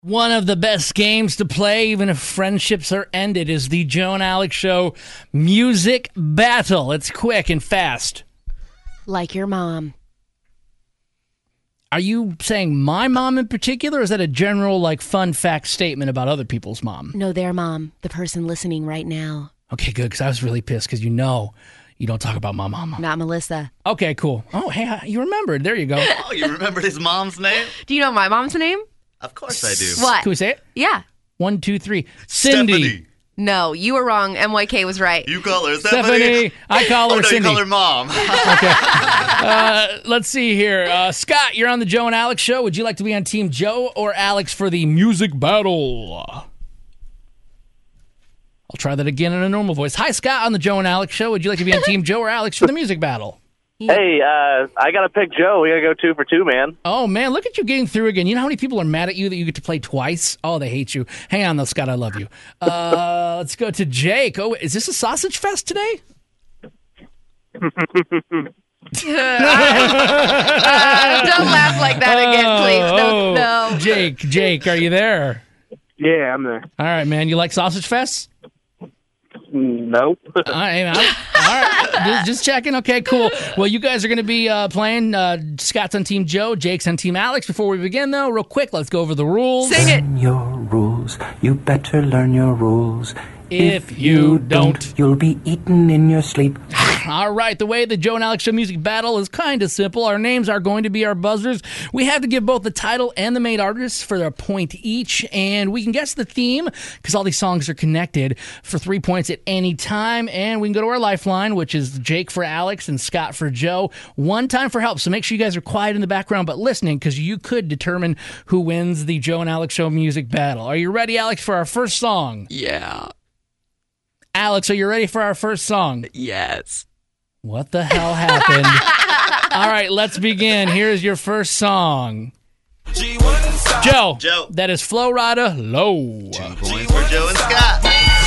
One of the best games to play, even if friendships are ended, is the Joe and Alex Show Music Battle. It's quick and fast. Like your mom. Are you saying my mom in particular, or is that a general, like, fun fact statement about other people's mom? No, their mom. The person listening right now. Okay, good, because I was really pissed, because you don't talk about my mama. Not Melissa. Okay, cool. Oh, hey, you remembered. There you go. Oh, you remembered his mom's name? Do you know my mom's name? Of course I do. What? Can we say it? Yeah. 1, 2, 3. Cindy. Stephanie. No, you were wrong. MYK was right. You call her Stephanie. I call her no, Cindy. you call her mom. Okay. Let's see here. Scott, you're on the Joe and Alex Show. Would you like to be on Team Joe or Alex for the music battle? I'll try that again in a normal voice. Hi, Scott, on the Joe and Alex Show. Would you like to be on Team Joe or Alex for the music battle? Hey, I got to pick Joe. We got to go 2 for 2, man. Oh, man, look at you getting through again. You know how many people are mad at you that you get to play twice? Oh, they hate you. Hang on, though, Scott. I love you. Let's go to Jake. Oh, is this a sausage fest today? Don't laugh like that again, please. No. Jake, are you there? Yeah, I'm there. All right, man. You like sausage fests? Nope. All right. Just checking. Okay, cool. Well, you guys are going to be playing. Scott's on Team Joe, Jake's on Team Alex. Before we begin, though, real quick, let's go over the rules. Sing it. Learn your rules. You better learn your rules. If you don't, you'll be eaten in your sleep. All right, the way the Joe and Alex Show Music Battle is kind of simple. Our names are going to be our buzzers. We have to give both the title and the main artist for a point each, and we can guess the theme, because all these songs are connected, for 3 points at any time, and we can go to our lifeline, which is Jake for Alex and Scott for Joe. One time for help, so make sure you guys are quiet in the background, but listening, because you could determine who wins the Joe and Alex Show Music Battle. Are you ready, Alex, for our first song? Yeah. Alex, are you ready for our first song? Yes. What the hell happened? All right, let's begin. Here's your first song. Joe. That is Flo Rida, Low. 2 points for Joe and Scott.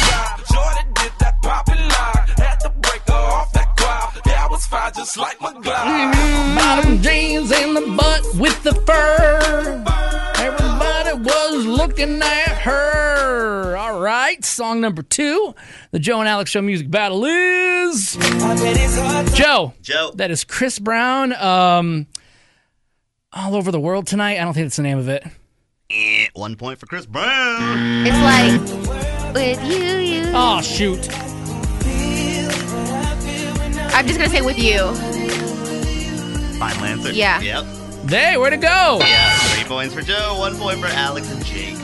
Bottom jeans in the butt with the fur. Everybody was looking at her. All right, song number 2. The Joe and Alex Show Music Battle is Joe. That is Chris Brown. All Over the World Tonight. I don't think that's the name of it. 1 point for Chris Brown. It's like, with you. Oh, shoot. I'm just going to say with you. Final answer? Yeah. Yep. Hey, where to go? Yeah, 3 points for Joe, 1 point for Alex and Jake.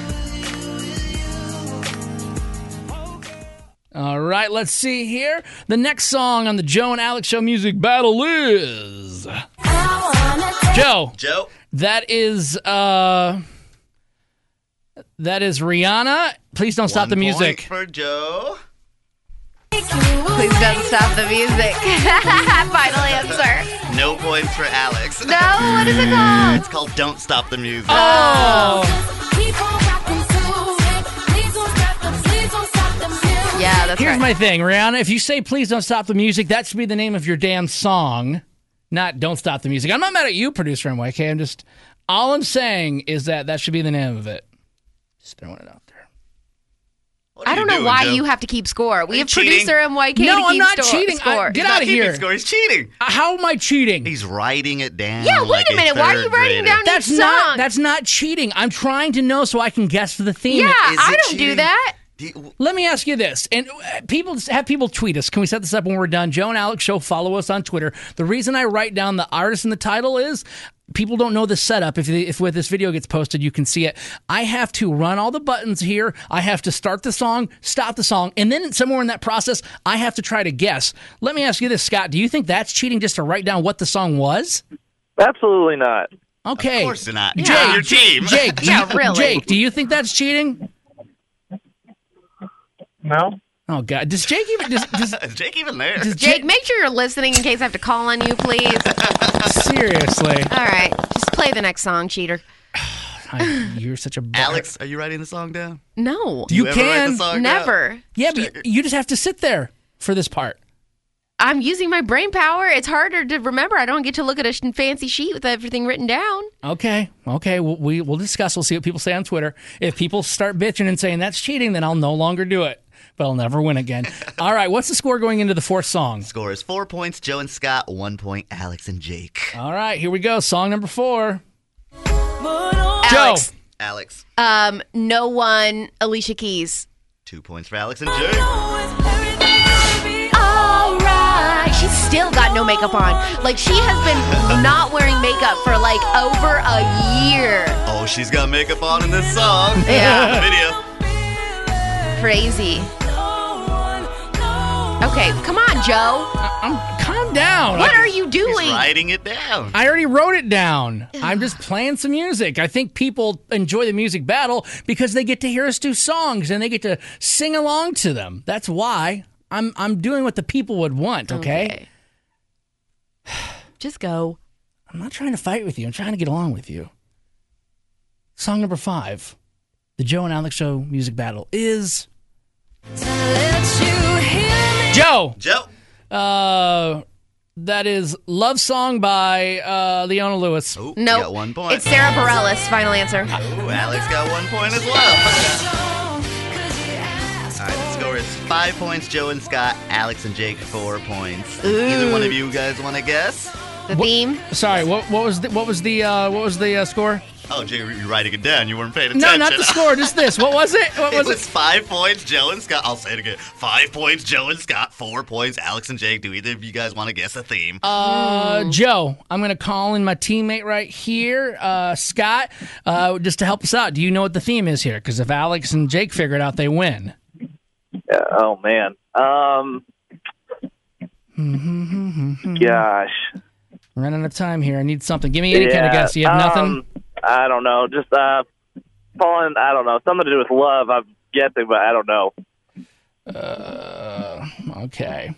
All right, let's see here. The next song on the Joe and Alex Show Music Battle is Joe. That is Rihanna. Please don't stop the music. 1 point for Joe. Please don't stop the music. Final answer. No points for Alex. No, what is it called? It's called Don't Stop the Music. Oh. Yeah, that's Here's right. my thing, Rihanna. If you say please don't stop the music, that should be the name of your damn song, not don't stop the music. I'm not mad at you, producer MYK. All I'm saying is that should be the name of it. Just throwing it out there. I don't know why you have to keep score. We have producer MYK to keep No, I'm not cheating. score. Get out of here. Score. He's cheating. How am I cheating? He's writing it down. Yeah, wait like a minute. Why are you writing down each song? That's not cheating. I'm trying to know so I can guess the theme. Yeah, Is I it don't do cheating? that. Let me ask you this, and people tweet us. Can we set this up when we're done? Joe and Alex Show, follow us on Twitter. The reason I write down the artist in the title is people don't know the setup. If when this video gets posted, you can see it. I have to run all the buttons here. I have to start the song, stop the song, and then somewhere in that process, I have to try to guess. Let me ask you this, Scott. Do you think that's cheating just to write down what the song was? Absolutely not. Okay. Of course not. Jake, Yeah. Your team. Jake, really. Jake, do you think that's cheating? No? Oh, God. Does Jake even... Does Is Jake even there? Jake, make sure you're listening in case I have to call on you, please. Seriously. All right. Just play the next song, cheater. You're such a... Alex, are you writing the song down? No. You ever write can. the song down? Never. Yeah, but you just have to sit there for this part. I'm using my brain power. It's harder to remember. I don't get to look at a fancy sheet with everything written down. Okay. We'll discuss. We'll see what people say on Twitter. If people start bitching and saying that's cheating, then I'll no longer do it. But I'll never win again. All right, what's the score going into the fourth song? Score is 4 points, Joe and Scott. 1 point, Alex and Jake. All right, here we go. Song number 4. Alex. Joe. Alex. No One, Alicia Keys. 2 points for Alex and Jake. All right. She's still got no makeup on. Like, she has been not wearing makeup for, like, over a year. Oh, she's got makeup on in this song. Yeah. The video. Crazy. Okay, come on, Joe. Calm down. What are you doing? He's writing it down. I already wrote it down. I'm just playing some music. I think people enjoy the music battle because they get to hear us do songs and they get to sing along to them. That's why I'm doing what the people would want, okay? Just go. I'm not trying to fight with you. I'm trying to get along with you. Song number 5, the Joe and Alex Show music battle is... Joe. That is Love Song by Leona Lewis. Oh, No, got 1 point. It's Sarah Bareilles. Final answer. Oh, Alex got 1 point as well. All right, the score is 5 points, Joe and Scott. Alex and Jake, 4 points. Either one of you guys want to guess? The theme. Sorry, what was the score? Oh, Jay, you're writing it down. You weren't paying No, attention. not the score. Just this. What was it? What was It was 5 points, Joe and Scott. I'll say it again. 5 points, Joe and Scott. 4 points, Alex and Jake. Do either of you guys want to guess a theme? Joe, I'm going to call in my teammate right here, Scott, just to help us out. Do you know what the theme is here? Because if Alex and Jake figure it out, they win. Oh, man. Gosh. Running out of time here. I need something. Give me any kind of guess. You have nothing? I don't know. Just falling. I don't know. Something to do with love. I'm guessing, but I don't know. Okay.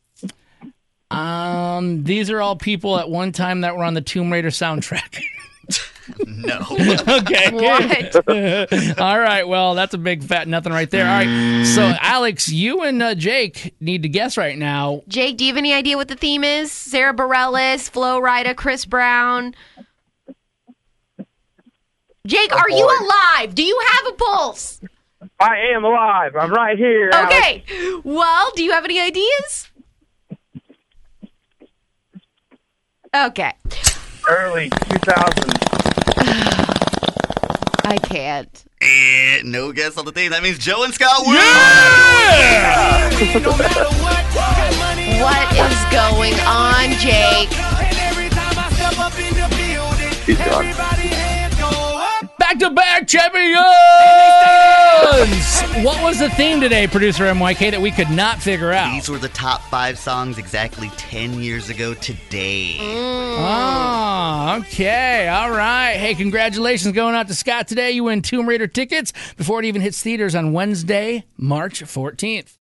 These are all people at one time that were on the Tomb Raider soundtrack. No. Okay. What? All right. Well, that's a big fat nothing right there. All right. So, Alex, you and Jake need to guess right now. Jake, do you have any idea what the theme is? Sarah Bareilles, Flo Rida, Chris Brown. Jake, are you alive? Do you have a pulse? I am alive. I'm right here. Okay. Well, do you have any ideas? Okay. Early 2000s. I can't. No guess on the theme. That means Joe and Scott win. What is going on, Jake? He's gone. Back-to-back champions! What was the theme today, producer MYK, that we could not figure out? These were the top 5 songs exactly 10 years ago today. Oh, okay. All right. Hey, congratulations going out to Scott today. You win Tomb Raider tickets before it even hits theaters on Wednesday, March 14th.